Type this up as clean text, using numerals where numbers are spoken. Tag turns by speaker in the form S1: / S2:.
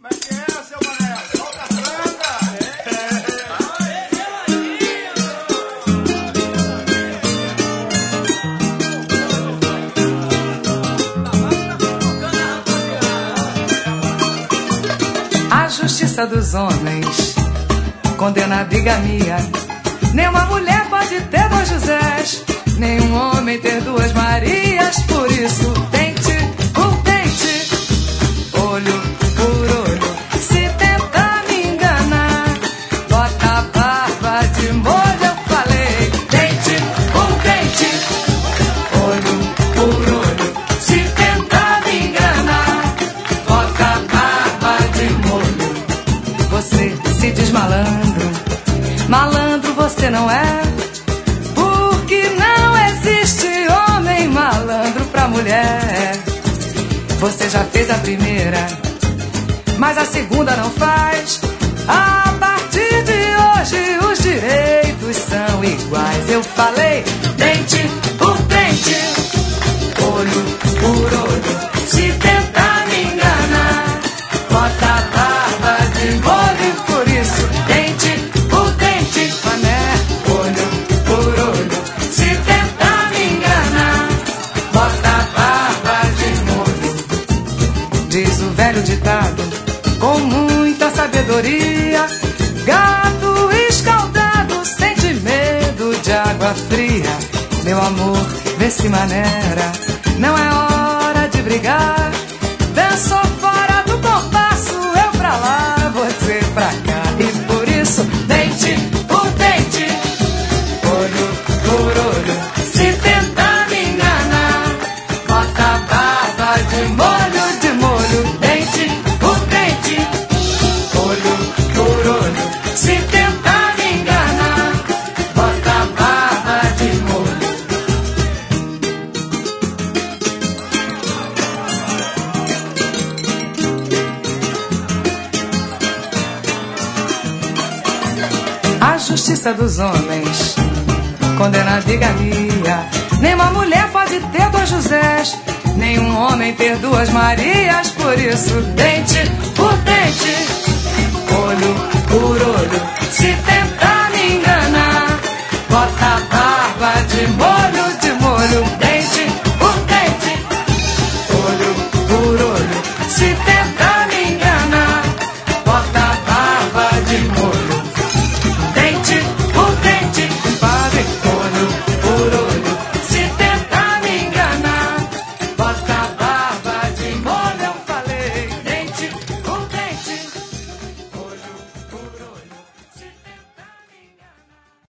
S1: A justiça dos homens condena a bigamia. Nenhuma mulher pode ter dois Josés, nenhum homem ter duas Marias. Por isso, dente por dente, olho por olho. Se tentar me enganar, bota a barba de molho. Eu falei, dente por dente, olho por olho. Se tentar me enganar, bota a barba de molho. Você se diz malandro, malandro você não é, porque não existe homem malandro pra mulher. Você já fez a primeira, mas a segunda não faz. A partir de hoje os direitos são iguais. Eu falei, dente por dente, olho por olho. Se tentar me enganar, bota a barba de molho. Por isso, dente por dente, mané, olho por olho. Se tentar me enganar, bota a barba de molho. Diz o velho ditado, com muita sabedoria: gato escaldado sente medo de água fria. Meu amor, vê se maneira, não é hora de brigar. Dançou fora do compasso, eu pra lá, você pra cá. E por isso, dente por dente, olho por olho. Se tentar me enganar, bota a barba de molho, de molho. Dente por dente, olho por olho. Se tentar me enganar, bota a barba de molho. A justiça dos homens condena a bigamia. Nenhuma mulher pode ter dois Josés, nenhum homem ter duas Marias. Por isso, dente